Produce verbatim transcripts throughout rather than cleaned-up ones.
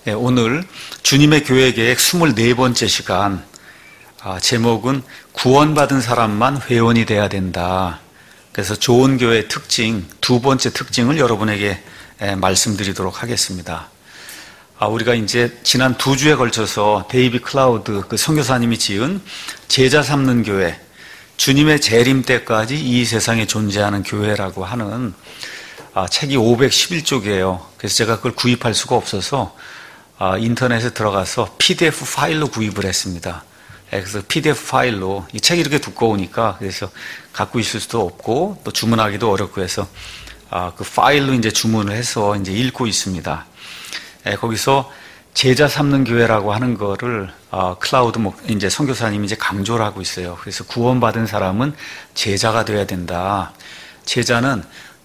네, 오늘 주님의 교회 계획 스물네 번째 시간, 아, 제목은 구원받은 사람만 회원이 돼야 된다. 그래서 좋은 교회의 특징, 두 번째 특징을 여러분에게 에, 말씀드리도록 하겠습니다. 아, 우리가 이제 지난 두 주에 걸쳐서 데이비 클라우드 그 선교사님이 지은 제자 삼는 교회, 주님의 재림 때까지 이 세상에 존재하는 교회라고 하는 아, 책이 오백십일 쪽이에요. 그래서 제가 그걸 구입할 수가 없어서 아, 인터넷에 들어가서 피디에프 파일로 구입을 했습니다. 그래서 피디에프 파일로, 이 책이 이렇게 두꺼우니까 그래서 갖고 있을 수도 없고 또 주문하기도 어렵고 해서 아, 그 파일로 이제 주문을 해서 이제 읽고 있습니다. 에, 거기서 제자 삼는 교회라고 하는 거를 아, 클라우드 목 이제 선교사님이 이제 강조를 하고 있어요. 그래서 구원받은 사람은 제자가 되어야 된다. 제자는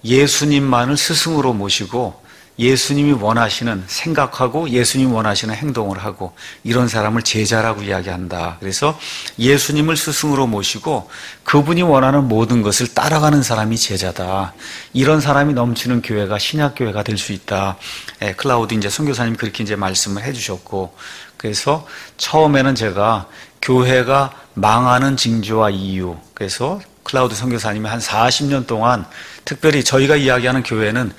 예수님만을 스승으로 모시고 예수님이 원하시는 생각하고 예수님이 원하시는 행동을 하고 이런 사람을 제자라고 이야기한다. 그래서 예수님을 스승으로 모시고 그분이 원하는 모든 것을 따라가는 사람이 제자다. 이런 사람이 넘치는 교회가 신약교회가 될 수 있다. 예, 클라우드 이제 선교사님 그렇게 이제 말씀을 해주셨고, 그래서 처음에는 제가 교회가 망하는 징조와 이유, 그래서 클라우드 선교사님이 한 사십 년 동안 특별히 저희가 이야기하는 교회는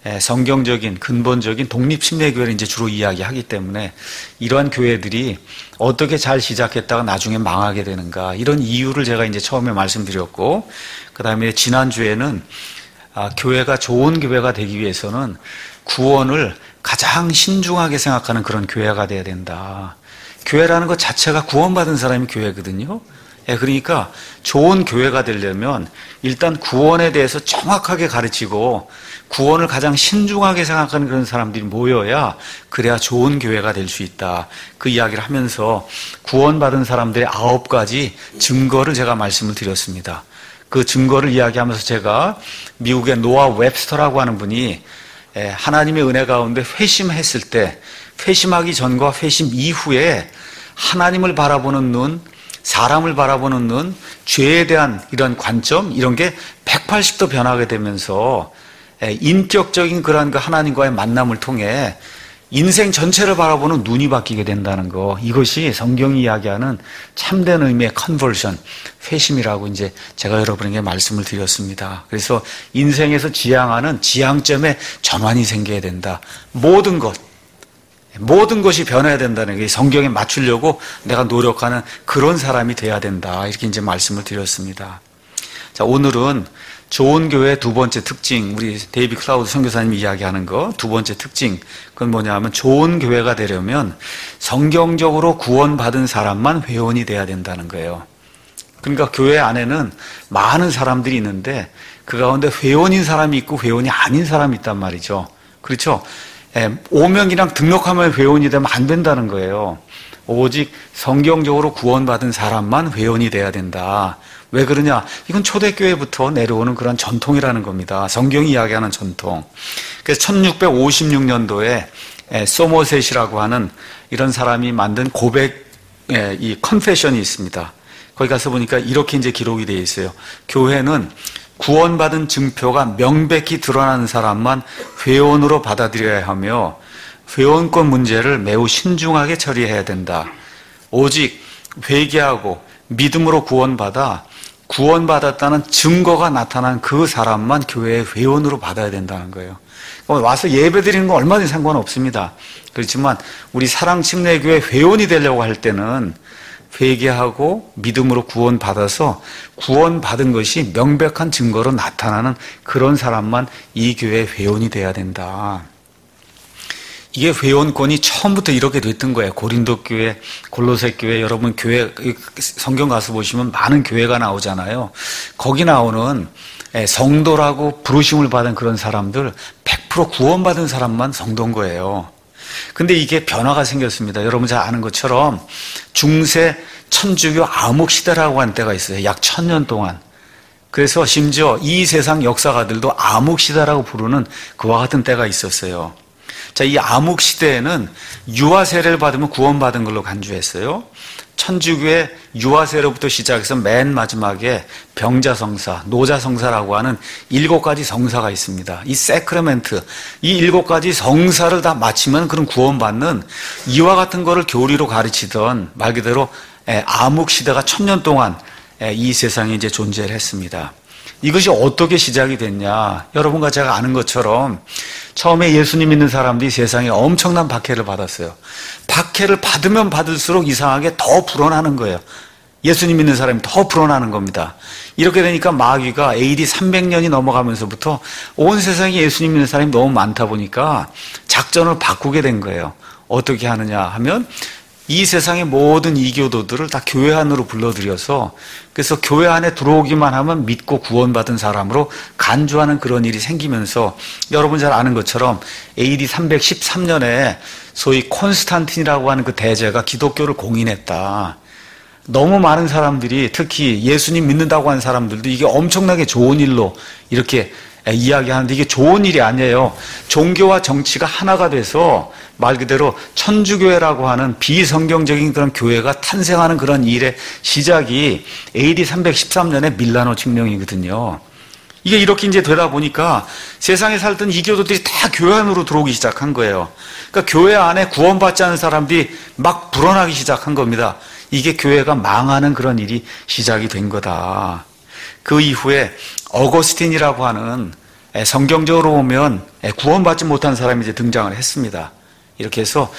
성경적인 근본적인 독립침례교회를 이제 주로 이야기하기 때문에 이러한 교회들이 어떻게 잘 시작했다가 나중에 망하게 되는가, 이런 이유를 제가 이제 처음에 말씀드렸고, 그 다음에 지난주에는 아, 교회가 좋은 교회가 되기 위해서는 구원을 가장 신중하게 생각하는 그런 교회가 돼야 된다. 교회라는 것 자체가 구원받은 사람이 교회거든요. 예, 그러니까 좋은 교회가 되려면 일단 구원에 대해서 정확하게 가르치고 구원을 가장 신중하게 생각하는 그런 사람들이 모여야 그래야 좋은 교회가 될 수 있다. 그 이야기를 하면서 구원받은 사람들의 아홉 가지 증거를 제가 말씀을 드렸습니다. 그 증거를 이야기하면서 제가 미국의 노아 웹스터라고 하는 분이 하나님의 은혜 가운데 회심했을 때, 회심하기 전과 회심 이후에 하나님을 바라보는 눈, 사람을 바라보는 눈, 죄에 대한 이런 관점, 이런 게 백팔십 도 변하게 되면서 인격적인 그런 그 하나님과의 만남을 통해 인생 전체를 바라보는 눈이 바뀌게 된다는 거, 이것이 성경이 이야기하는 참된 의미의 컨버션, 회심이라고 이제 제가 여러분에게 말씀을 드렸습니다. 그래서 인생에서 지향하는 지향점에 전환이 생겨야 된다. 모든 것, 모든 것이 변해야 된다는 게 성경에 맞추려고 내가 노력하는 그런 사람이 돼야 된다. 이렇게 이제 말씀을 드렸습니다. 자, 오늘은 좋은 교회의 두 번째 특징, 우리 데이비 클라우드 선교사님이 이야기하는 거, 두 번째 특징, 그건 뭐냐 하면 좋은 교회가 되려면 성경적으로 구원받은 사람만 회원이 돼야 된다는 거예요. 그러니까 교회 안에는 많은 사람들이 있는데 그 가운데 회원인 사람이 있고 회원이 아닌 사람이 있단 말이죠. 그렇죠? 예, 오명이랑 등록하면 회원이 되면 안 된다는 거예요. 오직 성경적으로 구원받은 사람만 회원이 돼야 된다. 왜 그러냐? 이건 초대교회부터 내려오는 그런 전통이라는 겁니다. 성경이 이야기하는 전통. 그래서 천육백오십육 년도에 소머셋이라고 하는 이런 사람이 만든 고백, 이 컨페션이 있습니다. 거기 가서 보니까 이렇게 이제 기록이 되어 있어요. 교회는 구원받은 증표가 명백히 드러나는 사람만 회원으로 받아들여야 하며 회원권 문제를 매우 신중하게 처리해야 된다. 오직 회개하고 믿음으로 구원받아 구원받았다는 증거가 나타난 그 사람만 교회의 회원으로 받아야 된다는 거예요. 와서 예배 드리는 건 얼마든지 상관없습니다. 그렇지만 우리 사랑침례교회 회원이 되려고 할 때는 회개하고 믿음으로 구원받아서 구원받은 것이 명백한 증거로 나타나는 그런 사람만 이 교회의 회원이 돼야 된다. 이게 회원권이 처음부터 이렇게 됐던 거예요. 고린도 교회, 골로새 교회, 여러분 교회 성경 가서 보시면 많은 교회가 나오잖아요. 거기 나오는 성도라고 부르심을 받은 그런 사람들 백 퍼센트 구원받은 사람만 성도인 거예요. 근데 이게 변화가 생겼습니다. 여러분 잘 아는 것처럼 중세 천주교 암흑시대라고 하는 때가 있어요. 약 천년 동안. 그래서 심지어 이 세상 역사가들도 암흑시대라고 부르는 그와 같은 때가 있었어요. 자, 이 암흑시대에는 유아 세례를 받으면 구원받은 걸로 간주했어요. 천주교의 유아세례로부터 시작해서 맨 마지막에 병자성사, 노자성사라고 하는 일곱 가지 성사가 있습니다. 이 세크레멘트, 이 일곱 가지 성사를 다 마치면 그런 구원받는 이와 같은 거를 교리로 가르치던 말 그대로 암흑시대가 천년 동안 이 세상에 이제 존재를 했습니다. 이것이 어떻게 시작이 됐냐? 여러분과 제가 아는 것처럼 처음에 예수님 믿는 사람들이 세상에 엄청난 박해를 받았어요. 박해를 받으면 받을수록 이상하게 더 불어나는 거예요. 예수님 믿는 사람이 더 불어나는 겁니다. 이렇게 되니까 마귀가 에이디 삼백 년이 넘어가면서부터 온 세상에 예수님 믿는 사람이 너무 많다 보니까 작전을 바꾸게 된 거예요. 어떻게 하느냐 하면 이 세상의 모든 이교도들을 다 교회 안으로 불러들여서 그래서 교회 안에 들어오기만 하면 믿고 구원받은 사람으로 간주하는 그런 일이 생기면서 여러분 잘 아는 것처럼 에이디 삼백십삼 년에 소위 콘스탄틴이라고 하는 그 대제가 기독교를 공인했다. 너무 많은 사람들이 특히 예수님 믿는다고 하는 사람들도 이게 엄청나게 좋은 일로 이렇게 이야기하는데 이게 좋은 일이 아니에요. 종교와 정치가 하나가 돼서 말 그대로 천주교회라고 하는 비성경적인 그런 교회가 탄생하는 그런 일의 시작이 에이디 삼백십삼 년에 밀라노 칙령이거든요. 이게 이렇게 이제 되다 보니까 세상에 살던 이교도들이 다 교회 안으로 들어오기 시작한 거예요. 그러니까 교회 안에 구원받지 않은 사람들이 막 불어나기 시작한 겁니다. 이게 교회가 망하는 그런 일이 시작이 된 거다. 그 이후에 어거스틴이라고 하는 성경적으로 보면 구원받지 못한 사람이 이제 등장을 했습니다. 이렇게 해서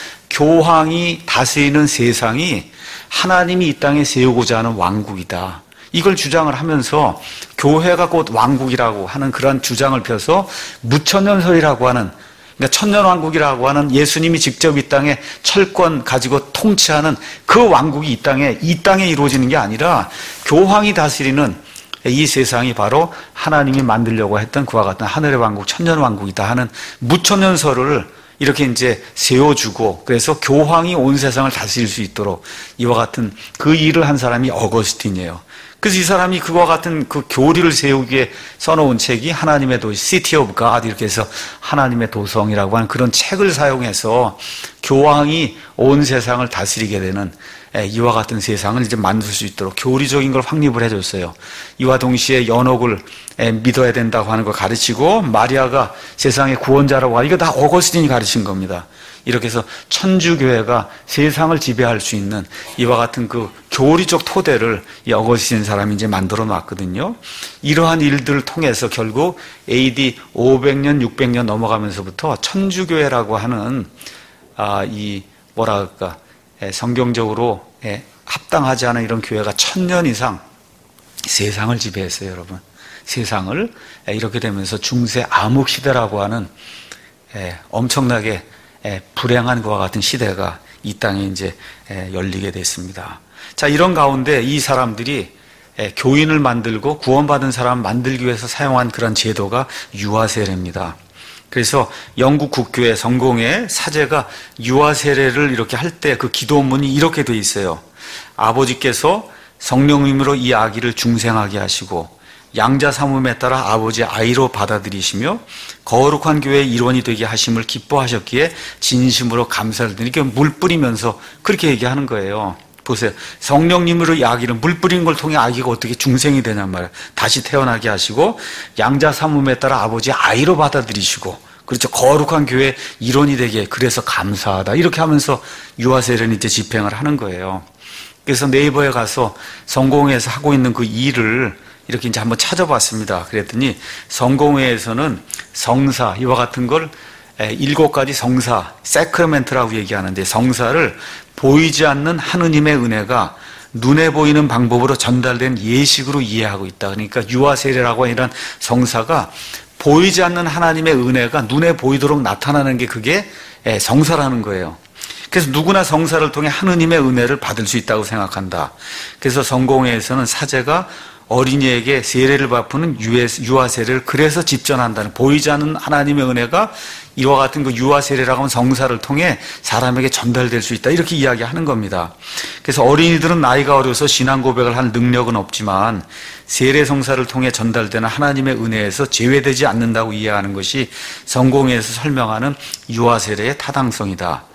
교황이 다스리는 세상이 하나님이 이 땅에 세우고자 하는 왕국이다. 이걸 주장을 하면서 교회가 곧 왕국이라고 하는 그런 주장을 펴서 무천년설이라고 하는 그러니까 천년왕국이라고 하는 예수님이 직접 이 땅에 철권 가지고 통치하는 그 왕국이 이 땅에 이 땅에 이루어지는 게 아니라 교황이 다스리는 이 세상이 바로 하나님이 만들려고 했던 그와 같은 하늘의 왕국, 천년왕국이다 하는 무천년설을 이렇게 이제 세워주고 그래서 교황이 온 세상을 다스릴 수 있도록 이와 같은 그 일을 한 사람이 어거스틴이에요. 그래서 이 사람이 그와 같은 그 교리를 세우기에 써놓은 책이 하나님의 도시, City of God 이렇게 해서 하나님의 도성이라고 하는 그런 책을 사용해서 교황이 온 세상을 다스리게 되는 이와 같은 세상을 이제 만들 수 있도록 교리적인 걸 확립을 해줬어요. 이와 동시에 연옥을 믿어야 된다고 하는 걸 가르치고 마리아가 세상의 구원자라고 하고 이거 다 어거스틴이 가르친 겁니다. 이렇게 해서 천주교회가 세상을 지배할 수 있는 이와 같은 그 교리적 토대를 이 어거스틴 사람이 이제 만들어 놨거든요. 이러한 일들을 통해서 결국 에이디 오백 년, 육백 년 넘어가면서부터 천주교회라고 하는 아, 이 뭐라 할까 성경적으로 합당하지 않은 이런 교회가 천년 이상 세상을 지배했어요, 여러분. 세상을 이렇게 되면서 중세 암흑시대라고 하는 엄청나게 불행한 것과 같은 시대가 이 땅에 이제 열리게 됐습니다. 자, 이런 가운데 이 사람들이 교인을 만들고 구원받은 사람 만들기 위해서 사용한 그런 제도가 유아세례입니다. 그래서 영국 국교의 성공회 사제가 유아세례를 이렇게 할 때 그 기도문이 이렇게 돼 있어요. 아버지께서 성령님으로 이 아기를 중생하게 하시고 양자 사모에 따라 아버지의 아이로 받아들이시며 거룩한 교회의 일원이 되게 하심을 기뻐하셨기에 진심으로 감사를 드리니 이렇게 물 뿌리면서 그렇게 얘기하는 거예요. 보세요. 성령님으로 이 아기를 물 뿌린 걸 통해 아기가 어떻게 중생이 되냔 말이에요. 다시 태어나게 하시고 양자 사모에 따라 아버지의 아이로 받아들이시고 그렇죠. 거룩한 교회의 일원이 되게 그래서 감사하다. 이렇게 하면서 유아세례는 이제 집행을 하는 거예요. 그래서 네이버에 가서 성공회에서 하고 있는 그 일을 이렇게 이제 한번 찾아봤습니다. 그랬더니 성공회에서는 성사 이와 같은 걸 일곱 가지 성사, 세크레멘트라고 얘기하는데 성사를 보이지 않는 하느님의 은혜가 눈에 보이는 방법으로 전달된 예식으로 이해하고 있다. 그러니까 유아세례라고 하는 이런 성사가 보이지 않는 하나님의 은혜가 눈에 보이도록 나타나는 게 그게 성사라는 거예요. 그래서 누구나 성사를 통해 하느님의 은혜를 받을 수 있다고 생각한다. 그래서 성공회에서는 사제가 어린이에게 세례를 베푸는 유아 세례를 그래서 집전한다는 보이지 않는 하나님의 은혜가 이와 같은 그 유아 세례라고 하는 성사를 통해 사람에게 전달될 수 있다 이렇게 이야기하는 겁니다. 그래서 어린이들은 나이가 어려서 신앙 고백을 할 능력은 없지만 세례 성사를 통해 전달되는 하나님의 은혜에서 제외되지 않는다고 이해하는 것이 성공회에서 설명하는 유아 세례의 타당성이다.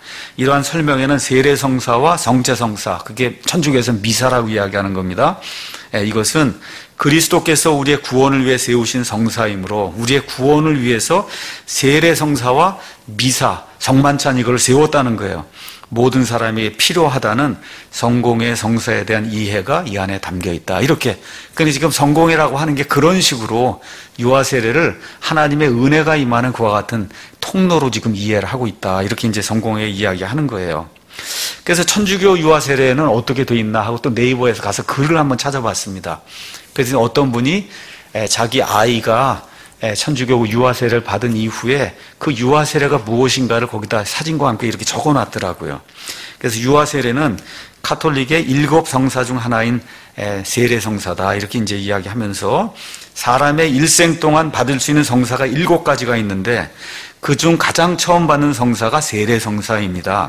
이러한 설명에는 세례성사와 성체성사, 그게 천주교에서 미사라고 이야기하는 겁니다. 이것은 그리스도께서 우리의 구원을 위해 세우신 성사이므로 우리의 구원을 위해서 세례성사와 미사, 성만찬 이걸 세웠다는 거예요. 모든 사람이 필요하다는 성공의 성사에 대한 이해가 이 안에 담겨 있다. 이렇게. 그러니까 지금 성공이라고 하는 게 그런 식으로 유아 세례를 하나님의 은혜가 임하는 그와 같은 통로로 지금 이해를 하고 있다. 이렇게 이제 성공의 이야기하는 거예요. 그래서 천주교 유아 세례는 어떻게 돼 있나 하고 또 네이버에서 가서 글을 한번 찾아봤습니다. 그래서 어떤 분이 자기 아이가 천주교 유아 세례를 받은 이후에 그 유아 세례가 무엇인가를 거기다 사진과 함께 이렇게 적어 놨더라고요. 그래서 유아 세례는 카톨릭의 일곱 성사 중 하나인 세례 성사다. 이렇게 이제 이야기하면서 사람의 일생 동안 받을 수 있는 성사가 일곱 가지가 있는데 그중 가장 처음 받는 성사가 세례 성사입니다.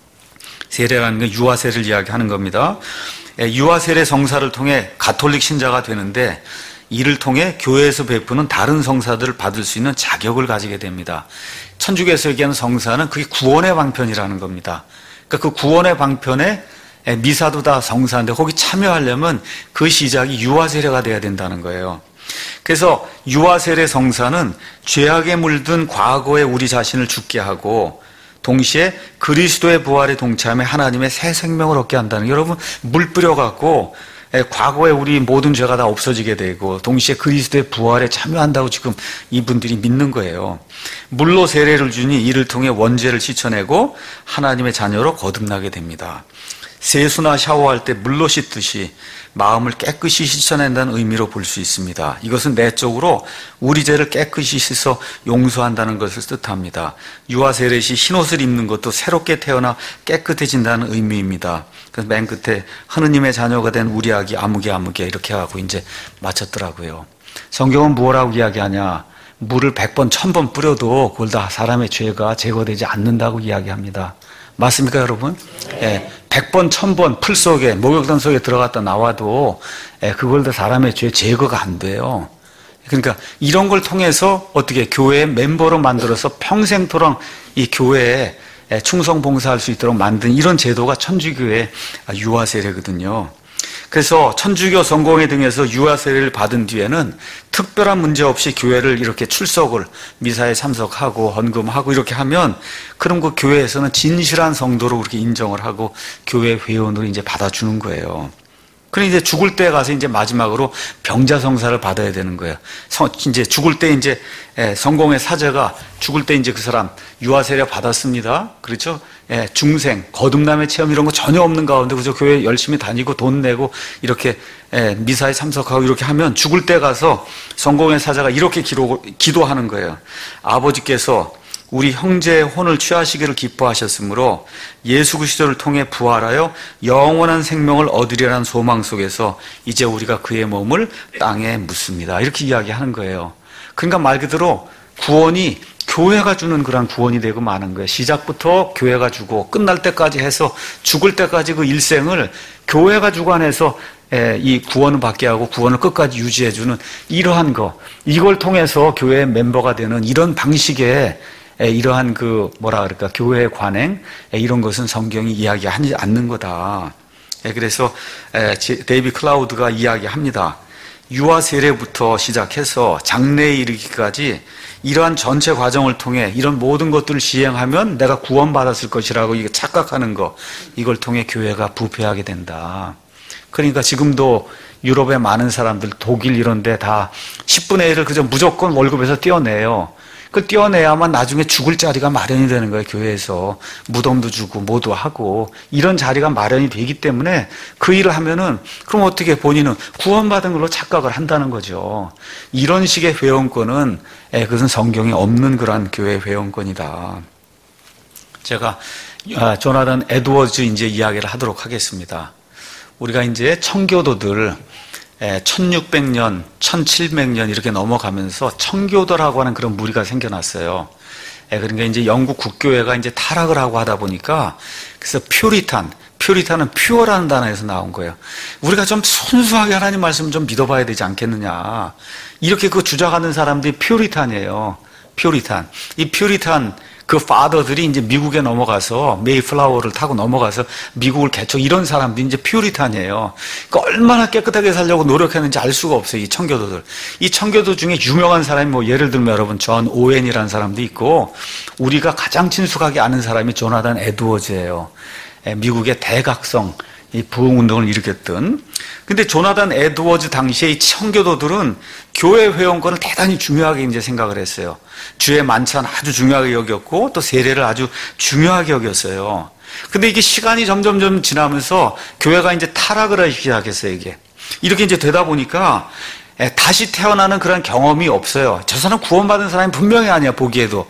세례라는 건 유아 세례를 이야기하는 겁니다. 유아 세례 성사를 통해 가톨릭 신자가 되는데 이를 통해 교회에서 베푸는 다른 성사들을 받을 수 있는 자격을 가지게 됩니다. 천주교에서 얘기하는 성사는 그게 구원의 방편이라는 겁니다. 그러니까 그 구원의 방편에 미사도 다 성사인데 거기 참여하려면 그 시작이 유아세례가 돼야 된다는 거예요. 그래서 유아세례 성사는 죄악에 물든 과거의 우리 자신을 죽게 하고 동시에 그리스도의 부활에 동참해 하나님의 새 생명을 얻게 한다는 거예요. 여러분 물 뿌려갖고 과거에 우리 모든 죄가 다 없어지게 되고 동시에 그리스도의 부활에 참여한다고 지금 이분들이 믿는 거예요. 물로 세례를 주니 이를 통해 원죄를 씻어내고 하나님의 자녀로 거듭나게 됩니다. 세수나 샤워할 때 물로 씻듯이 마음을 깨끗이 씻어낸다는 의미로 볼 수 있습니다. 이것은 내적으로 우리 죄를 깨끗이 씻어 용서한다는 것을 뜻합니다. 유아 세례 시 흰옷을 입는 것도 새롭게 태어나 깨끗해진다는 의미입니다. 그래서 맨 끝에 하느님의 자녀가 된 우리 아기 아무개 아무개 이렇게 하고 이제 마쳤더라고요. 성경은 뭐라고 이야기하냐? 물을 백 번, 천 번 뿌려도 그걸 다 사람의 죄가 제거되지 않는다고 이야기합니다. 맞습니까, 여러분? 예, 백 번, 천 번 풀 속에, 목욕탕 속에 들어갔다 나와도 예, 그걸 다 사람의 죄 제거가 안 돼요. 그러니까 이런 걸 통해서 어떻게 교회의 멤버로 만들어서 평생토록 이 교회에 충성 봉사할 수 있도록 만든 이런 제도가 천주교의 유아 세례거든요. 그래서 천주교 성공회 등에서 유아 세례를 받은 뒤에는 특별한 문제 없이 교회를 이렇게 출석을 미사에 참석하고 헌금하고 이렇게 하면 그럼 그 교회에서는 진실한 성도로 그렇게 인정을 하고 교회 회원으로 이제 받아주는 거예요. 그럼 이제 죽을 때 가서 이제 마지막으로 병자 성사를 받아야 되는 거예요. 성, 이제 죽을 때 이제 성공의 사제가 죽을 때 이제 그 사람 유아 세례 받았습니다. 그렇죠? 예, 중생, 거듭남의 체험 이런 거 전혀 없는 가운데 그저 교회 열심히 다니고 돈 내고 이렇게 예, 미사에 참석하고 이렇게 하면 죽을 때 가서 성공의 사자가 이렇게 기도, 기도하는 거예요. 아버지께서 우리 형제의 혼을 취하시기를 기뻐하셨으므로 예수 그리스도를 통해 부활하여 영원한 생명을 얻으리라는 소망 속에서 이제 우리가 그의 몸을 땅에 묻습니다. 이렇게 이야기하는 거예요. 그러니까 말 그대로 구원이 교회가 주는 그런 구원이 되고 마는 거예요. 시작부터 교회가 주고 끝날 때까지 해서 죽을 때까지 그 일생을 교회가 주관해서 이 구원을 받게 하고 구원을 끝까지 유지해주는 이러한 거, 이걸 통해서 교회의 멤버가 되는 이런 방식의 이러한 그 뭐라 그럴까 교회의 관행 이런 것은 성경이 이야기하지 않는 거다. 그래서 데이비 클라우드가 이야기합니다. 유아 세례부터 시작해서 장래에 이르기까지 이러한 전체 과정을 통해 이런 모든 것들을 시행하면 내가 구원받았을 것이라고 이게 착각하는 거, 이걸 통해 교회가 부패하게 된다. 그러니까 지금도 유럽의 많은 사람들 독일 이런 데 다 십분의 일을 그저 무조건 월급에서 떼어내요. 그걸 떼어내야만 나중에 죽을 자리가 마련이 되는 거예요. 교회에서 무덤도 주고 뭐도 하고 이런 자리가 마련이 되기 때문에 그 일을 하면은 그럼 어떻게 본인은 구원받은 걸로 착각을 한다는 거죠. 이런 식의 회원권은 예, 그것은 성경에 없는 그러한 교회 회원권이다. 제가 아, 조나단 에드워즈 이제 이야기를 하도록 하겠습니다. 우리가 이제 청교도들 천육백 년, 천칠백 년 이렇게 넘어가면서 청교도라고 하는 그런 무리가 생겨났어요. 그러니까 이제 영국 국교회가 이제 타락을 하고 하다 보니까 그래서 퓨리탄, 퓨리탄은 퓨어라는 단어에서 나온 거예요. 우리가 좀 순수하게 하나님 말씀을 좀 믿어봐야 되지 않겠느냐. 이렇게 그 주장하는 사람들이 퓨리탄이에요. 퓨리탄. 이 퓨리탄 그 파더들이 이제 미국에 넘어가서 메이플라워를 타고 넘어가서 미국을 개척, 이런 사람들이 이제 퓨리탄이에요. 그러니까 얼마나 깨끗하게 살려고 노력했는지 알 수가 없어요, 이 청교도들. 이 청교도 중에 유명한 사람이 뭐 예를 들면 여러분 존 오웬이라는 사람도 있고, 우리가 가장 친숙하게 아는 사람이 조나단 에드워즈예요. 미국의 대각성, 이 부흥운동을 일으켰던. 근데 조나단 에드워즈 당시에 이 청교도들은 교회 회원권을 대단히 중요하게 이제 생각을 했어요. 주의 만찬 아주 중요하게 여겼고, 또 세례를 아주 중요하게 여겼어요. 근데 이게 시간이 점점점 지나면서 교회가 이제 타락을 하기 시작했어요, 이게. 이렇게 이제 되다 보니까 다시 태어나는 그런 경험이 없어요. 저 사람 구원받은 사람이 분명히 아니야, 보기에도.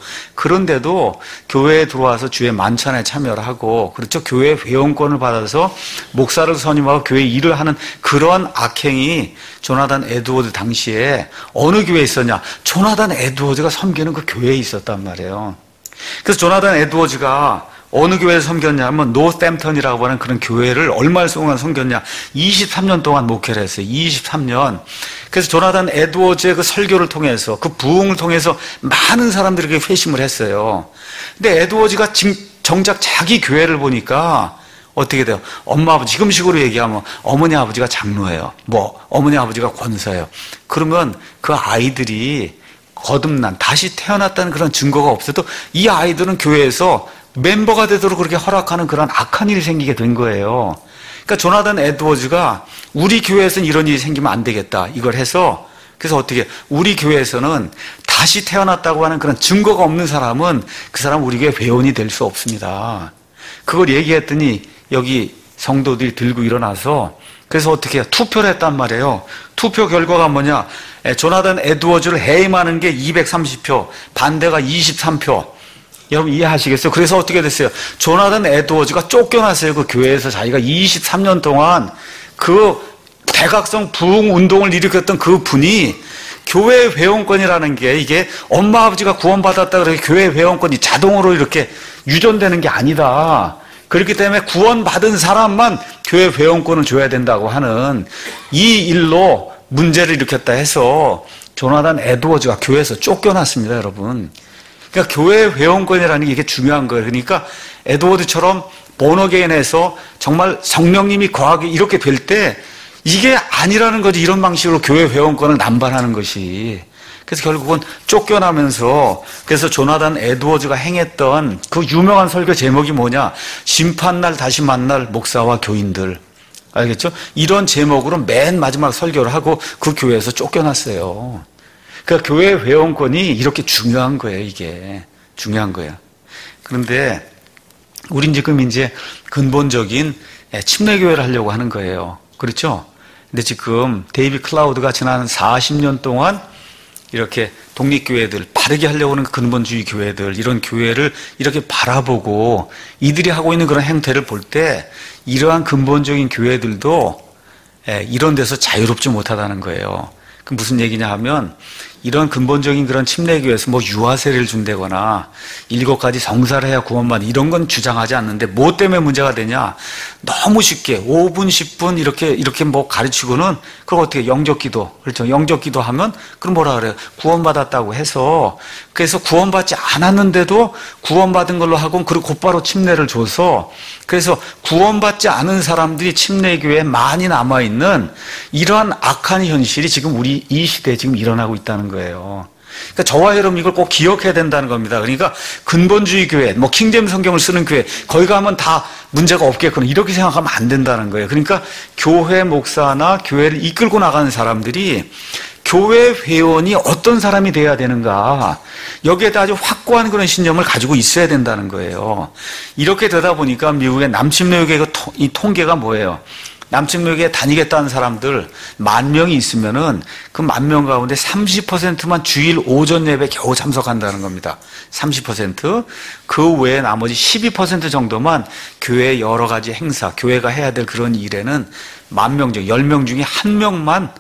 그런데도 교회에 들어와서 주의 만찬에 참여를 하고, 그렇죠, 교회 회원권을 받아서 목사를 선임하고 교회 일을 하는 그런 악행이 조나단 에드워즈 당시에 어느 교회에 있었냐? 조나단 에드워즈가 섬기는 그 교회에 있었단 말이에요. 그래서 조나단 에드워즈가 어느 교회를 섬겼냐면 노스햄턴이라고 하는 그런 교회를 얼마 동안 섬겼냐? 이십삼 년 동안 목회를 했어요. 이십삼 년. 그래서 조나단 에드워즈의 그 설교를 통해서, 그 부흥을 통해서 많은 사람들에게 회심을 했어요. 근데 에드워즈가 정작 자기 교회를 보니까 어떻게 돼요? 엄마 아버지, 지금식으로 얘기하면 어머니 아버지가 장로예요. 뭐 어머니 아버지가 권사예요. 그러면 그 아이들이 거듭난, 다시 태어났다는 그런 증거가 없어도 이 아이들은 교회에서 멤버가 되도록 그렇게 허락하는 그런 악한 일이 생기게 된 거예요. 그러니까 조나단 에드워즈가 우리 교회에서는 이런 일이 생기면 안 되겠다, 이걸 해서, 그래서 어떻게, 우리 교회에서는 다시 태어났다고 하는 그런 증거가 없는 사람은 그 사람 우리 교회 회원이 될 수 없습니다. 그걸 얘기했더니 여기 성도들이 들고 일어나서, 그래서 어떻게 투표를 했단 말이에요. 투표 결과가 뭐냐? 조나단 에드워즈를 해임하는 게 이백삼십 표, 반대가 이십삼 표. 여러분 이해하시겠어요? 그래서 어떻게 됐어요? 조나단 에드워즈가 쫓겨났어요. 그 교회에서. 자기가 이십삼 년 동안 그 대각성 부흥 운동을 일으켰던 그 분이, 교회 회원권이라는 게 이게 엄마 아버지가 구원받았다 그래서 교회 회원권이 자동으로 이렇게 유전되는 게 아니다. 그렇기 때문에 구원받은 사람만 교회 회원권을 줘야 된다고 하는 이 일로 문제를 일으켰다 해서 조나단 에드워즈가 교회에서 쫓겨났습니다, 여러분. 그러니까 교회 회원권이라는 게 이게 중요한 거예요. 그러니까 에드워드처럼 본어게인해서 정말 성령님이 거하게 이렇게 될 때 이게 아니라는 거지, 이런 방식으로 교회 회원권을 남발하는 것이. 그래서 결국은 쫓겨나면서, 그래서 조나단 에드워즈가 행했던 그 유명한 설교 제목이 뭐냐? 심판날 다시 만날 목사와 교인들. 알겠죠? 이런 제목으로 맨 마지막 설교를 하고 그 교회에서 쫓겨났어요. 그러니까 교회 회원권이 이렇게 중요한 거예요, 이게. 중요한 거예요. 그런데 우린 지금 이제 근본적인 침례교회를 하려고 하는 거예요. 그렇죠? 근데 지금 데이비 클라우드가 지난 사십 년 동안 이렇게 독립교회들, 바르게 하려고 하는 근본주의 교회들, 이런 교회를 이렇게 바라보고 이들이 하고 있는 그런 행태를 볼 때 이러한 근본적인 교회들도 이런 데서 자유롭지 못하다는 거예요. 그 무슨 얘기냐 하면, 이런 근본적인 그런 침례교회에서 뭐 유아세례를 준다거나 일곱 가지 성사를 해야 구원받는 이런 건 주장하지 않는데, 뭐 때문에 문제가 되냐? 너무 쉽게 오 분, 십 분 이렇게 이렇게 뭐 가르치고는, 그걸 어떻게 영접기도, 그렇죠? 영접기도 하면 그럼 뭐라 그래요? 구원받았다고 해서, 그래서 구원받지 않았는데도 구원받은 걸로 하고, 그리고 곧바로 침례를 줘서, 그래서 구원받지 않은 사람들이 침례교회에 많이 남아 있는 이러한 악한 현실이 지금 우리 이 시대에 지금 일어나고 있다는 거예요. 그러니까 저와 여러분 이걸 꼭 기억해야 된다는 겁니다. 그러니까 근본주의 교회, 뭐 킹제임스 성경을 쓰는 교회, 거기 가면 다 문제가 없겠구나, 이렇게 생각하면 안 된다는 거예요. 그러니까 교회 목사나 교회를 이끌고 나가는 사람들이 교회 회원이 어떤 사람이 돼야 되는가, 여기에다 아주 확고한 그런 신념을 가지고 있어야 된다는 거예요. 이렇게 되다 보니까 미국의 남침례교회 이 통계가 뭐예요? 남침례교회 다니겠다는 사람들 만 명이 있으면은 그 만 명 가운데 삼십 퍼센트만 주일 오전 예배 겨우 참석한다는 겁니다. 삼십 퍼센트. 그 외에 나머지 십이 퍼센트 정도만 교회 여러 가지 행사, 교회가 해야 될 그런 일에는 만 명 중 열 명 중에 한 명만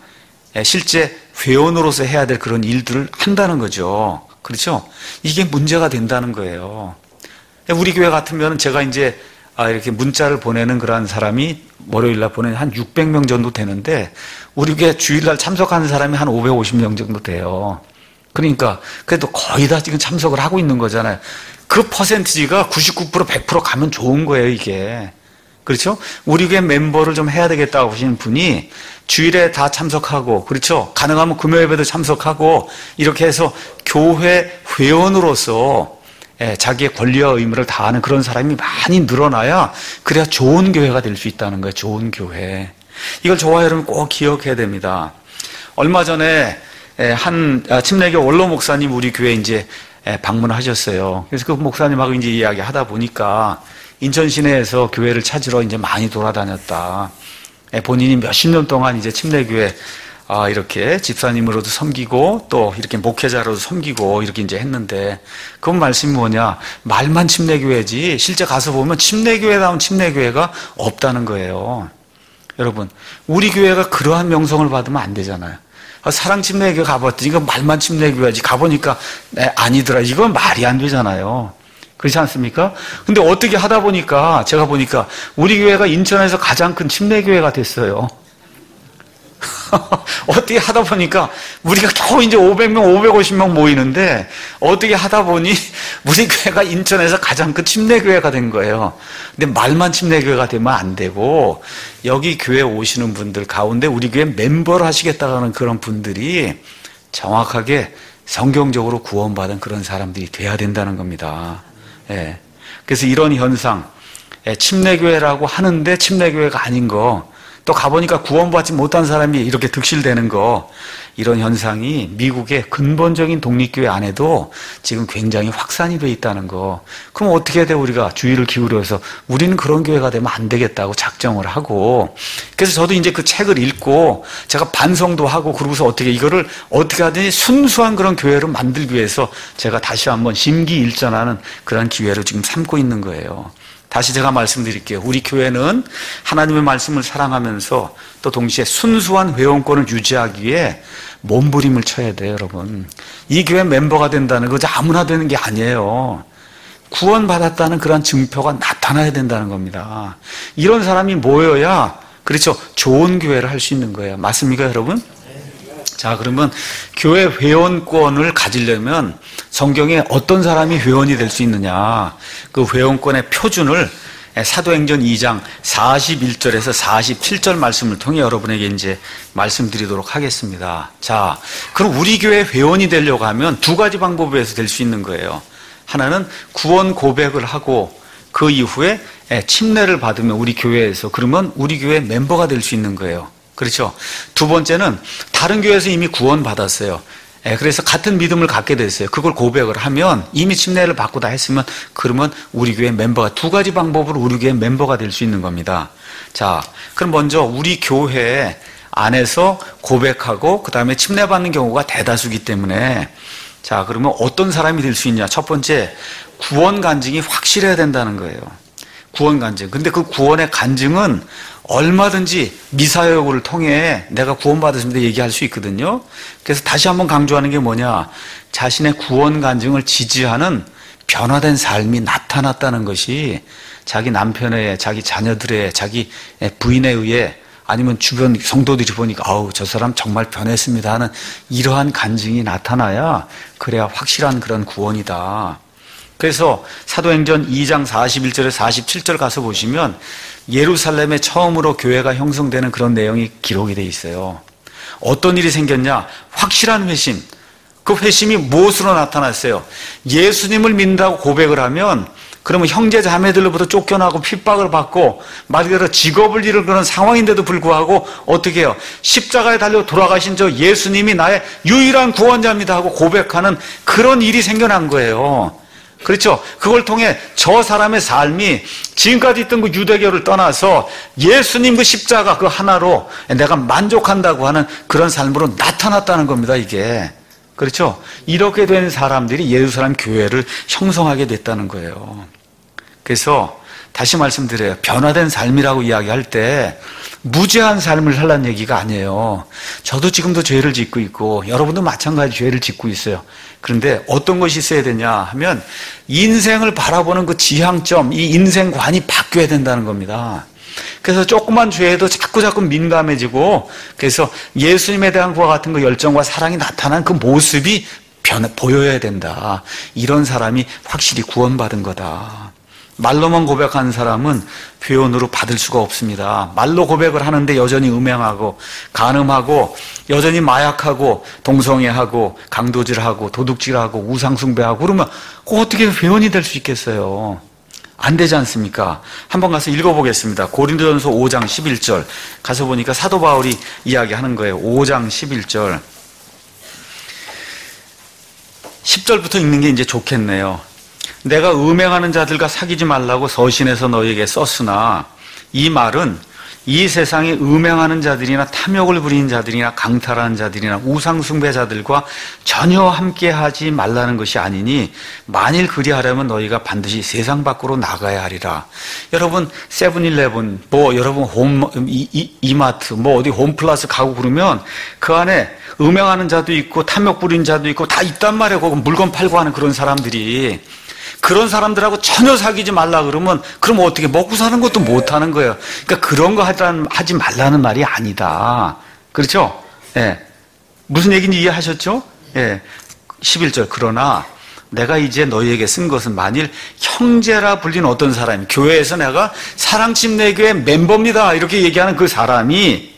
실제 회원으로서 해야 될 그런 일들을 한다는 거죠. 그렇죠? 이게 문제가 된다는 거예요. 우리 교회 같으면 제가 이제 아, 이렇게 문자를 보내는 그런 사람이 월요일날 보내는 한 육백 명 정도 되는데, 우리 교회 주일날 참석하는 사람이 한 오백오십 명 정도 돼요. 그러니까 그래도 거의 다 지금 참석을 하고 있는 거잖아요. 그 퍼센티지가 구십구 퍼센트 백 퍼센트 가면 좋은 거예요, 이게. 그렇죠? 우리 교회 멤버를 좀 해야 되겠다고 하시는 분이 주일에 다 참석하고, 그렇죠? 가능하면 금요 예배도 참석하고, 이렇게 해서 교회 회원으로서 자기의 권리와 의무를 다하는 그런 사람이 많이 늘어나야 그래야 좋은 교회가 될 수 있다는 거예요. 좋은 교회. 이걸 저와 여러분 꼭 기억해야 됩니다. 얼마 전에 한 침례교 원로 목사님 우리 교회에 이제 방문하셨어요. 그래서 그 목사님하고 이제 이야기 하다 보니까 인천 시내에서 교회를 찾으러 이제 많이 돌아다녔다. 본인이 몇십 년 동안 이제 침례교회 아, 이렇게 집사님으로도 섬기고 또 이렇게 목회자로도 섬기고 이렇게 이제 했는데 그건 말씀이 뭐냐? 말만 침례교회지 실제 가서 보면 침례교회다운 침례교회가 없다는 거예요. 여러분, 우리 교회가 그러한 명성을 받으면 안 되잖아요. 사랑 침례교회 가봤더니 이거 말만 침례교회지 가보니까 네, 아니더라. 이건 말이 안 되잖아요. 그렇지 않습니까? 근데 어떻게 하다 보니까 제가 보니까 우리 교회가 인천에서 가장 큰 침례교회가 됐어요. 어떻게 하다 보니까 우리가 겨우 이제 오백 명, 오백오십 명 모이는데 어떻게 하다 보니 우리 교회가 인천에서 가장 큰 침례교회가 된 거예요. 근데 말만 침례교회가 되면 안 되고 여기 교회 오시는 분들 가운데 우리 교회 멤버를 하시겠다는 그런 분들이 정확하게 성경적으로 구원받은 그런 사람들이 돼야 된다는 겁니다. 예. 그래서 이런 현상, 예, 침례교회라고 하는데 침례교회가 아닌 거, 또 가보니까 구원받지 못한 사람이 이렇게 득실되는 거, 이런 현상이 미국의 근본적인 독립교회 안에도 지금 굉장히 확산이 돼 있다는 거. 그럼 어떻게 해야 돼? 우리가 주의를 기울여서 우리는 그런 교회가 되면 안 되겠다고 작정을 하고, 그래서 저도 이제 그 책을 읽고 제가 반성도 하고 그러고서 어떻게 이거를 어떻게 하든지 순수한 그런 교회를 만들기 위해서 제가 다시 한번 심기일전하는 그런 기회를 지금 삼고 있는 거예요. 다시 제가 말씀드릴게요. 우리 교회는 하나님의 말씀을 사랑하면서 또 동시에 순수한 회원권을 유지하기 위해 몸부림을 쳐야 돼요, 여러분. 이 교회 멤버가 된다는 거 아무나 되는 게 아니에요. 구원받았다는 그런 증표가 나타나야 된다는 겁니다. 이런 사람이 모여야, 그렇죠, 좋은 교회를 할 수 있는 거예요. 맞습니까, 여러분? 자, 그러면 교회 회원권을 가지려면 성경에 어떤 사람이 회원이 될 수 있느냐, 그 회원권의 표준을 사도행전 이 장 사십일 절에서 사십칠 절 말씀을 통해 여러분에게 이제 말씀드리도록 하겠습니다. 자, 그럼 우리 교회 회원이 되려고 하면 두 가지 방법에서 될 수 있는 거예요. 하나는 구원 고백을 하고 그 이후에 침례를 받으면 우리 교회에서, 그러면 우리 교회 멤버가 될 수 있는 거예요. 그렇죠? 두 번째는 다른 교회에서 이미 구원받았어요. 그래서 같은 믿음을 갖게 됐어요. 그걸 고백을 하면, 이미 침례를 받고 다 했으면, 그러면 우리 교회 멤버가, 두 가지 방법으로 우리 교회 멤버가 될 수 있는 겁니다. 자, 그럼 먼저 우리 교회 안에서 고백하고 그 다음에 침례받는 경우가 대다수기 때문에, 자, 그러면 어떤 사람이 될 수 있냐? 첫 번째, 구원 간증이 확실해야 된다는 거예요. 구원 간증. 근데 그 구원의 간증은 얼마든지 미사여구를 통해 내가 구원받았습니다 얘기할 수 있거든요. 그래서 다시 한번 강조하는 게 뭐냐, 자신의 구원 간증을 지지하는 변화된 삶이 나타났다는 것이 자기 남편의, 자기 자녀들의, 자기 부인에 의해, 아니면 주변 성도들이 보니까 아우 저 사람 정말 변했습니다 하는 이러한 간증이 나타나야 그래야 확실한 그런 구원이다. 그래서 사도행전 이 장 사십일 절에서 사십칠 절 가서 보시면 예루살렘에 처음으로 교회가 형성되는 그런 내용이 기록이 돼 있어요. 어떤 일이 생겼냐? 확실한 회심. 그 회심이 무엇으로 나타났어요? 예수님을 믿는다고 고백을 하면, 그러면 형제 자매들로부터 쫓겨나고 핍박을 받고 말 그대로 직업을 잃을 그런 상황인데도 불구하고 어떻게 해요? 십자가에 달려 돌아가신 저 예수님이 나의 유일한 구원자입니다 하고 고백하는 그런 일이 생겨난 거예요. 그렇죠? 그걸 통해 저 사람의 삶이 지금까지 있던 그 유대교를 떠나서 예수님 그 십자가 그 하나로 내가 만족한다고 하는 그런 삶으로 나타났다는 겁니다, 이게. 그렇죠? 이렇게 된 사람들이 예루살렘 교회를 형성하게 됐다는 거예요. 그래서 다시 말씀드려요. 변화된 삶이라고 이야기할 때 무죄한 삶을 살라는 얘기가 아니에요. 저도 지금도 죄를 짓고 있고 여러분도 마찬가지 죄를 짓고 있어요. 그런데 어떤 것이 있어야 되냐 하면 인생을 바라보는 그 지향점, 이 인생관이 바뀌어야 된다는 겁니다. 그래서 조그만 죄에도 자꾸 자꾸 민감해지고, 그래서 예수님에 대한 그와 같은 그 열정과 사랑이 나타난 그 모습이 변, 보여야 된다. 이런 사람이 확실히 구원받은 거다. 말로만 고백하는 사람은 회원으로 받을 수가 없습니다. 말로 고백을 하는데 여전히 음행하고 간음하고 여전히 마약하고 동성애하고 강도질하고 도둑질하고 우상숭배하고 그러면 그 어떻게 회원이 될 수 있겠어요? 안 되지 않습니까? 한번 가서 읽어보겠습니다. 고린도전서 오 장 십일 절 가서 보니까 사도 바울이 이야기하는 거예요. 오 장 십일 절 십 절부터 읽는 게 이제 좋겠네요. 내가 음행하는 자들과 사귀지 말라고 서신에서 너에게 썼으나 이 말은 이 세상에 음행하는 자들이나 탐욕을 부리는 자들이나 강탈하는 자들이나 우상숭배자들과 전혀 함께하지 말라는 것이 아니니 만일 그리하려면 너희가 반드시 세상 밖으로 나가야 하리라. 여러분 세븐일레븐 뭐 여러분 홈 이, 이, 이마트 뭐 어디 홈플러스 가고 그러면 그 안에 음행하는 자도 있고 탐욕 부리는 자도 있고 다 있단 말이에요. 거기 물건 팔고 하는 그런 사람들이. 그런 사람들하고 전혀 사귀지 말라 그러면 그럼 어떻게 먹고 사는 것도 못 하는 거예요. 그러니까 그런 거 하지 말라는 말이 아니다. 그렇죠? 예. 무슨 얘기인지 이해하셨죠? 예. 십일 절 그러나 내가 이제 너희에게 쓴 것은 만일 형제라 불린 어떤 사람이 교회에서 내가 사랑침례교회 멤버입니다 이렇게 얘기하는 그 사람이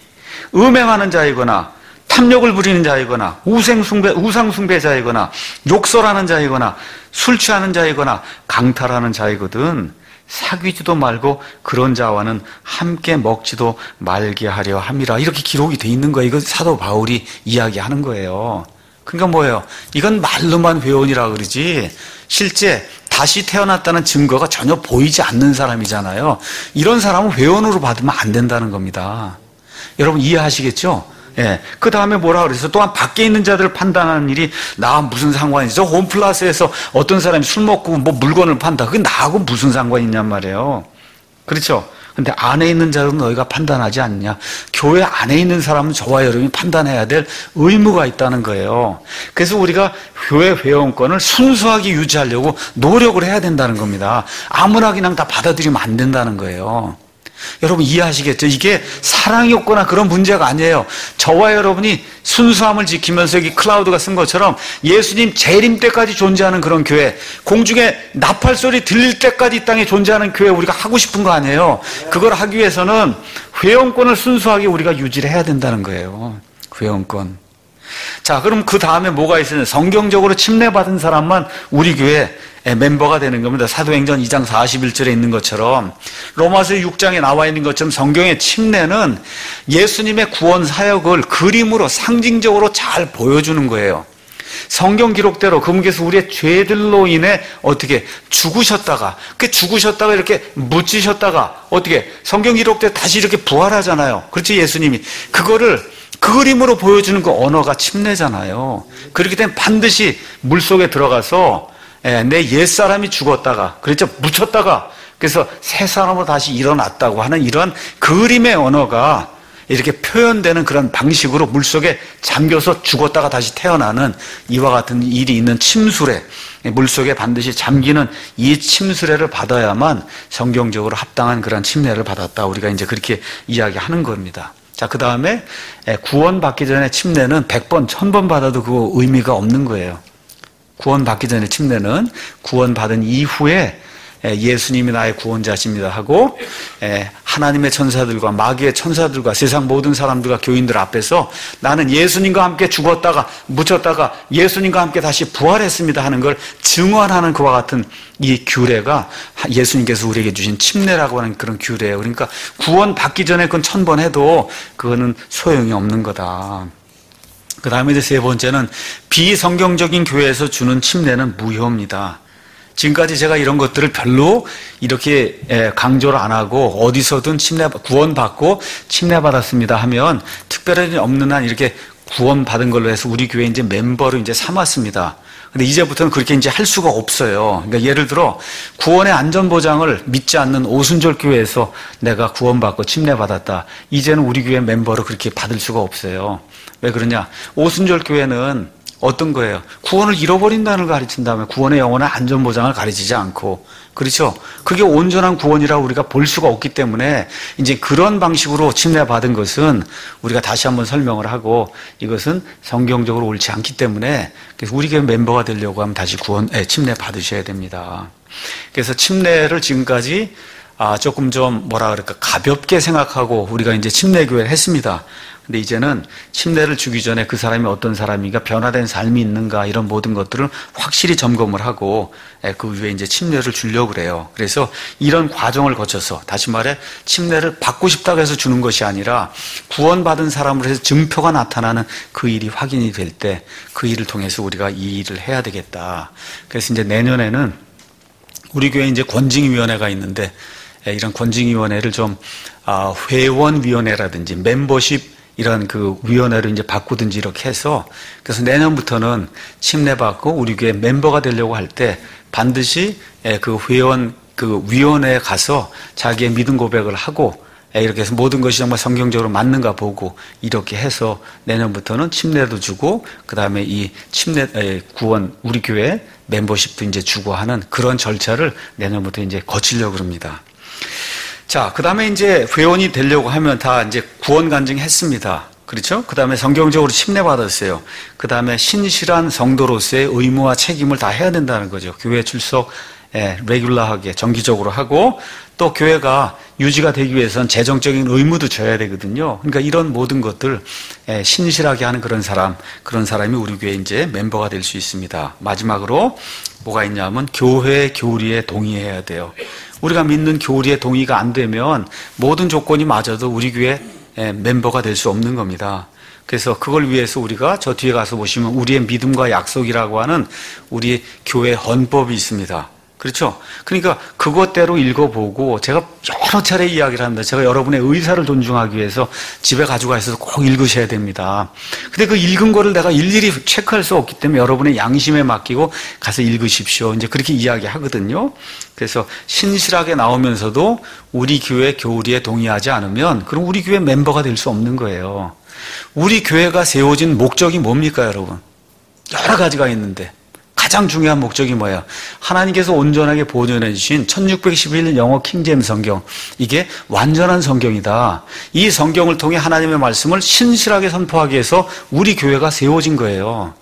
음행하는 자이거나 탐욕을 부리는 자이거나 우상숭배, 우상숭배자이거나 욕설하는 자이거나 술 취하는 자이거나 강탈하는 자이거든 사귀지도 말고 그런 자와는 함께 먹지도 말게 하려 함이라. 이렇게 기록이 돼 있는 거예요. 이거 사도 바울이 이야기하는 거예요. 그러니까 뭐예요? 이건 말로만 회원이라 그러지 실제 다시 태어났다는 증거가 전혀 보이지 않는 사람이잖아요. 이런 사람은 회원으로 받으면 안 된다는 겁니다. 여러분 이해하시겠죠? 예. 그 다음에 뭐라 그래서 또한 밖에 있는 자들을 판단하는 일이 나와 무슨 상관이지? 저 홈플러스에서 어떤 사람이 술 먹고 뭐 물건을 판다. 그게 나하고 무슨 상관이 있냔 말이에요. 그렇죠? 근데 안에 있는 자들은 너희가 판단하지 않느냐? 교회 안에 있는 사람은 저와 여러분이 판단해야 될 의무가 있다는 거예요. 그래서 우리가 교회 회원권을 순수하게 유지하려고 노력을 해야 된다는 겁니다. 아무나 그냥 다 받아들이면 안 된다는 거예요. 여러분 이해하시겠죠? 이게 사랑이 없거나 그런 문제가 아니에요. 저와 여러분이 순수함을 지키면서 여기 클라우드가 쓴 것처럼 예수님 재림 때까지 존재하는 그런 교회, 공중에 나팔 소리 들릴 때까지 이 땅에 존재하는 교회 우리가 하고 싶은 거 아니에요. 그걸 하기 위해서는 회원권을 순수하게 우리가 유지를 해야 된다는 거예요. 회원권. 자, 그럼 그 다음에 뭐가 있어요? 성경적으로 침례받은 사람만 우리 교회 멤버가 되는 겁니다. 사도행전 이 장 사십일 절에 있는 것처럼 로마서 육 장에 나와 있는 것처럼 성경의 침례는 예수님의 구원 사역을 그림으로 상징적으로 잘 보여주는 거예요. 성경 기록대로 그분께서 우리의 죄들로 인해 어떻게 죽으셨다가 그 죽으셨다가 이렇게 묻히셨다가 어떻게 성경 기록대로 다시 이렇게 부활하잖아요. 그렇지 예수님이 그거를 그 그림으로 보여주는 그 언어가 침례잖아요. 그렇기 때문에 반드시 물속에 들어가서 내 옛사람이 죽었다가 그렇죠 묻혔다가 그래서 새 사람으로 다시 일어났다고 하는 이런 그림의 언어가 이렇게 표현되는 그런 방식으로 물속에 잠겨서 죽었다가 다시 태어나는 이와 같은 일이 있는 침수례, 물속에 반드시 잠기는 이 침수례를 받아야만 성경적으로 합당한 그런 침례를 받았다. 우리가 이제 그렇게 이야기하는 겁니다. 자, 그 다음에 구원받기 전에 침례는 백 번, 천 번 받아도 그 의미가 없는 거예요. 구원받기 전에 침례는 구원받은 이후에 예수님이 나의 구원자십니다 하고 하나님의 천사들과 마귀의 천사들과 세상 모든 사람들과 교인들 앞에서 나는 예수님과 함께 죽었다가 묻혔다가 예수님과 함께 다시 부활했습니다 하는 걸 증언하는 그와 같은 이 규례가 예수님께서 우리에게 주신 침례라고 하는 그런 규례예요. 그러니까 구원받기 전에 그건 천 번 해도 그거는 소용이 없는 거다. 그 다음에 이제 세 번째는 비성경적인 교회에서 주는 침례는 무효입니다. 지금까지 제가 이런 것들을 별로 이렇게 강조를 안 하고 어디서든 침례, 구원받고 침례받았습니다 하면 특별히 없는 한 이렇게 구원받은 걸로 해서 우리 교회 이제 멤버로 이제 삼았습니다. 근데 이제부터는 그렇게 이제 할 수가 없어요. 그러니까 예를 들어 구원의 안전보장을 믿지 않는 오순절 교회에서 내가 구원받고 침례받았다. 이제는 우리 교회 멤버로 그렇게 받을 수가 없어요. 왜 그러냐? 오순절 교회는 어떤 거예요? 구원을 잃어버린다는 걸 가르친다면 구원의 영원한 안전보장을 가르치지 않고, 그렇죠? 그게 온전한 구원이라고 우리가 볼 수가 없기 때문에 이제 그런 방식으로 침례받은 것은 우리가 다시 한번 설명을 하고, 이것은 성경적으로 옳지 않기 때문에 그래서 우리 교회 멤버가 되려고 하면 다시 구원, 예, 침례 받으셔야 됩니다. 그래서 침례를 지금까지 아, 조금 좀 뭐라 그럴까 가볍게 생각하고 우리가 이제 침례교회를 했습니다. 근데 이제는 침례를 주기 전에 그 사람이 어떤 사람인가, 변화된 삶이 있는가, 이런 모든 것들을 확실히 점검을 하고 그 위에 이제 침례를 주려고 그래요. 그래서 이런 과정을 거쳐서, 다시 말해 침례를 받고 싶다고 해서 주는 것이 아니라 구원받은 사람으로 해서 증표가 나타나는 그 일이 확인이 될 때 그 일을 통해서 우리가 이 일을 해야 되겠다. 그래서 이제 내년에는 우리 교회에 이제 권징위원회가 있는데, 이런 권징위원회를 좀 회원위원회라든지 멤버십 이런 그 위원회를 이제 바꾸든지 이렇게 해서, 그래서 내년부터는 침례받고 우리 교회 멤버가 되려고 할 때 반드시 그 회원 그 위원회에 가서 자기의 믿음 고백을 하고, 이렇게 해서 모든 것이 정말 성경적으로 맞는가 보고 이렇게 해서 내년부터는 침례도 주고, 그 다음에 이 침례 구원 우리 교회 멤버십도 이제 주고 하는 그런 절차를 내년부터 이제 거치려고 합니다. 자, 그 다음에 이제 회원이 되려고 하면 다 이제 구원 간증했습니다. 그렇죠? 그 다음에 성경적으로 침례받았어요. 그 다음에 신실한 성도로서의 의무와 책임을 다 해야 된다는 거죠. 교회 출석, 예, 레귤러하게, 정기적으로 하고, 또 교회가 유지가 되기 위해서는 재정적인 의무도 져야 되거든요. 그러니까 이런 모든 것들, 예, 신실하게 하는 그런 사람, 그런 사람이 우리 교회 이제 멤버가 될 수 있습니다. 마지막으로 뭐가 있냐면 교회 교리에 동의해야 돼요. 우리가 믿는 교리에 동의가 안 되면 모든 조건이 맞아도 우리 교회 멤버가 될 수 없는 겁니다. 그래서 그걸 위해서 우리가 저 뒤에 가서 보시면 우리의 믿음과 약속이라고 하는 우리 교회 헌법이 있습니다. 그렇죠? 그러니까 그것대로 읽어보고, 제가 여러 차례 이야기를 합니다. 제가 여러분의 의사를 존중하기 위해서 집에 가지고 가셔서 꼭 읽으셔야 됩니다. 근데 그 읽은 거를 내가 일일이 체크할 수 없기 때문에 여러분의 양심에 맡기고 가서 읽으십시오. 이제 그렇게 이야기하거든요. 그래서 신실하게 나오면서도 우리 교회 교리에 동의하지 않으면 그럼 우리 교회 멤버가 될 수 없는 거예요. 우리 교회가 세워진 목적이 뭡니까, 여러분? 여러 가지가 있는데 가장 중요한 목적이 뭐예요? 하나님께서 온전하게 보존해 주신 천육백십일 년 영어 킹제임스 성경, 이게 완전한 성경이다. 이 성경을 통해 하나님의 말씀을 신실하게 선포하기 위해서 우리 교회가 세워진 거예요.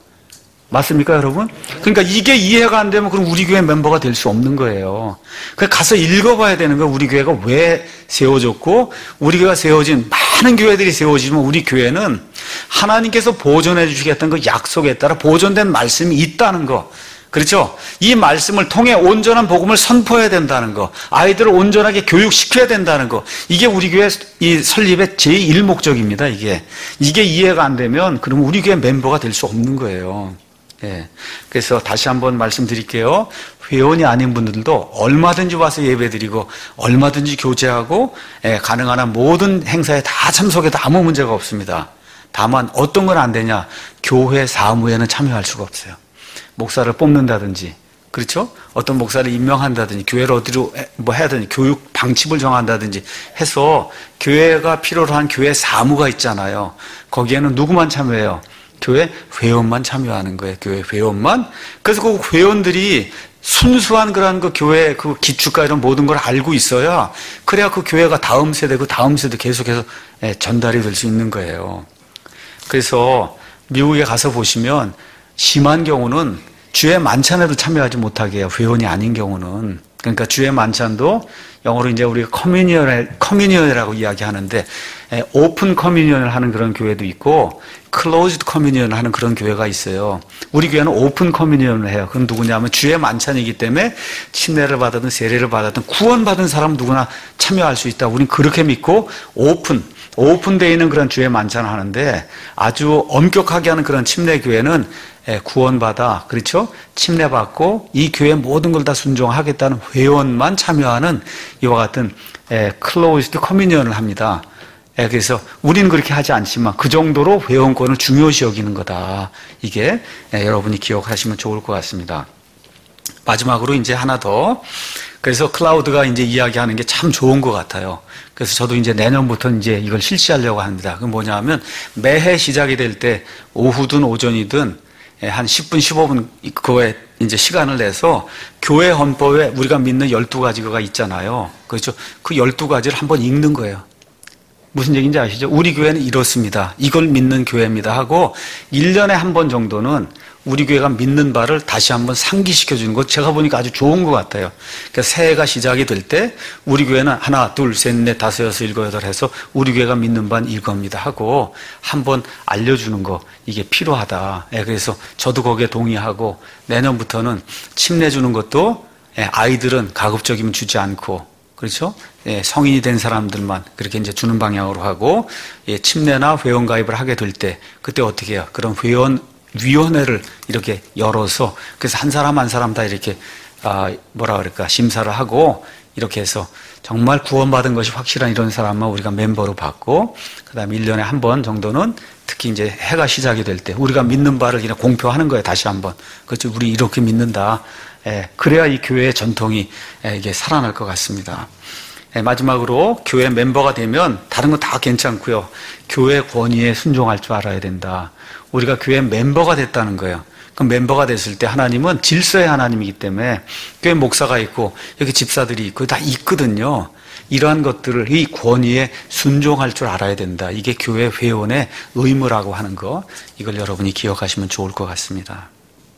맞습니까, 여러분? 그러니까 이게 이해가 안 되면 그럼 우리 교회 멤버가 될 수 없는 거예요. 그래서 가서 읽어봐야 되는 거예요. 우리 교회가 왜 세워졌고, 우리 교회가 세워진, 많은 교회들이 세워지면 우리 교회는 하나님께서 보존해 주시겠다는 그 약속에 따라 보존된 말씀이 있다는 거. 그렇죠? 이 말씀을 통해 온전한 복음을 선포해야 된다는 거, 아이들을 온전하게 교육시켜야 된다는 거, 이게 우리 교회 이 설립의 제일 목적입니다. 이게 이게 이해가 안 되면 그러면 우리 교회 멤버가 될 수 없는 거예요. 예. 그래서 다시 한번 말씀드릴게요. 회원이 아닌 분들도 얼마든지 와서 예배드리고 얼마든지 교제하고, 예, 가능한 한 모든 행사에 다 참석해도 아무 문제가 없습니다. 다만 어떤 건 안 되냐? 교회 사무에는 참여할 수가 없어요. 목사를 뽑는다든지, 그렇죠? 어떤 목사를 임명한다든지, 교회를 어디로 뭐 해야 되든지, 교육 방침을 정한다든지 해서 교회가 필요로 한 교회 사무가 있잖아요. 거기에는 누구만 참여해요? 교회 회원만 참여하는 거예요. 교회 회원만. 그래서 그 회원들이 순수한 그런 그 교회 그 기축과 이런 모든 걸 알고 있어야, 그래야 그 교회가 다음 세대, 그 다음 세대 계속해서 전달이 될 수 있는 거예요. 그래서 미국에 가서 보시면 심한 경우는 주의 만찬에도 참여하지 못하게 해요. 회원이 아닌 경우는. 그러니까 주의 만찬도 영어로 이제 우리가 커뮤니언, 커뮤니언이라고 이야기하는데, 오픈 커뮤니언을 하는 그런 교회도 있고, 클로즈드 커뮤니언을 하는 그런 교회가 있어요. 우리 교회는 오픈 커뮤니언을 해요. 그건 누구냐면 주의 만찬이기 때문에 침례를 받았든 세례를 받았든 구원받은 사람 누구나 참여할 수 있다. 우리는 그렇게 믿고 오픈, 오픈되어 있는 그런 주의 만찬을 하는데, 아주 엄격하게 하는 그런 침례 교회는 구원받아, 그렇죠? 침례받고 이 교회 모든 걸 다 순종하겠다는 회원만 참여하는 이와 같은 클로즈드 커뮤니언을 합니다. 그래서 우리는 그렇게 하지 않지만 그 정도로 회원권을 중요시 여기는 거다. 이게 여러분이 기억하시면 좋을 것 같습니다. 마지막으로 이제 하나 더. 그래서 클라우드가 이제 이야기하는 게 참 좋은 것 같아요. 그래서 저도 이제 내년부터 이제 이걸 실시하려고 합니다. 그건 뭐냐 하면 매해 시작이 될 때 오후든 오전이든 한 십 분, 십오 분 그거에 이제 시간을 내서 교회 헌법에 우리가 믿는 열두 가지가 있잖아요. 그렇죠? 그 열두 가지를 한번 읽는 거예요. 무슨 얘기인지 아시죠? 우리 교회는 이렇습니다. 이걸 믿는 교회입니다 하고 일 년에 한 번 정도는 우리 교회가 믿는 바를 다시 한번 상기시켜 주는 것 제가 보니까 아주 좋은 것 같아요. 그러니까 새해가 시작이 될 때 우리 교회는 하나, 둘, 셋, 넷, 다섯, 여섯, 일곱, 여덟 해서 우리 교회가 믿는 바는 이겁니다 하고 한번 알려주는 거 이게 필요하다. 예, 그래서 저도 거기에 동의하고 내년부터는 침 내주는 것도 예, 아이들은 가급적이면 주지 않고 그렇죠? 예, 성인이 된 사람들만 그렇게 이제 주는 방향으로 하고 예, 침례나 회원 가입을 하게 될 때 그때 어떻게 해요? 그런 회원 위원회를 이렇게 열어서 그래서 한 사람 한 사람 다 이렇게 아 뭐라 그럴까 심사를 하고 이렇게 해서 정말 구원받은 것이 확실한 이런 사람만 우리가 멤버로 받고 그다음에 일 년에 한 번 정도는 특히 이제 해가 시작이 될 때 우리가 믿는 바를 그냥 공표하는 거예요. 다시 한번 그렇죠? 우리 이렇게 믿는다. 예, 그래야 이 교회의 전통이 예, 이게 살아날 것 같습니다. 예, 마지막으로 교회 멤버가 되면 다른 거 다 괜찮고요. 교회 권위에 순종할 줄 알아야 된다. 우리가 교회 멤버가 됐다는 거예요. 그럼 멤버가 됐을 때 하나님은 질서의 하나님이기 때문에 교회 목사가 있고 여기 집사들이 있고 다 있거든요. 이러한 것들을 이 권위에 순종할 줄 알아야 된다. 이게 교회 회원의 의무라고 하는 거 이걸 여러분이 기억하시면 좋을 것 같습니다.